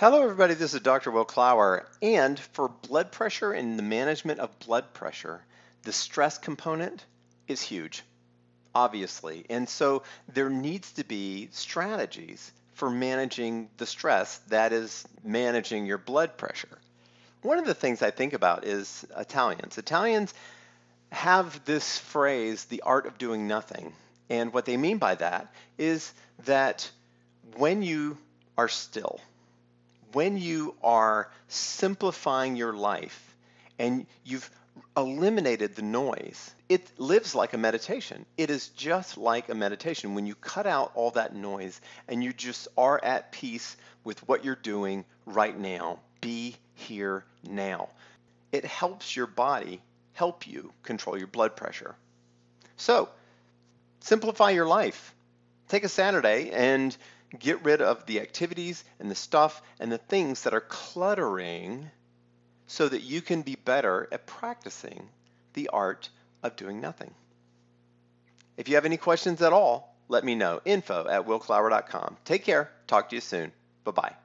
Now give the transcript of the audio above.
Hello, everybody. This is Dr. Will Clower. And for blood pressure and the management of blood pressure, the stress component is huge, obviously. And so there needs to be strategies for managing the stress that is managing your blood pressure. One of the things I think about is Italians. Italians have this phrase, the art of doing nothing. And what they mean by that is that when you are still, when you are simplifying your life and you've eliminated the noise, it lives like a meditation. It is just like a meditation when you cut out all that noise and you just are at peace with what you're doing right now. Be here now. It helps your body help you control your blood pressure. So, simplify your life. Take a Saturday and get rid of the activities and the stuff and the things that are cluttering so that you can be better at practicing the art of doing nothing. If you have any questions at all, let me know. info@willclower.com. Take care. Talk to you soon. Bye-bye.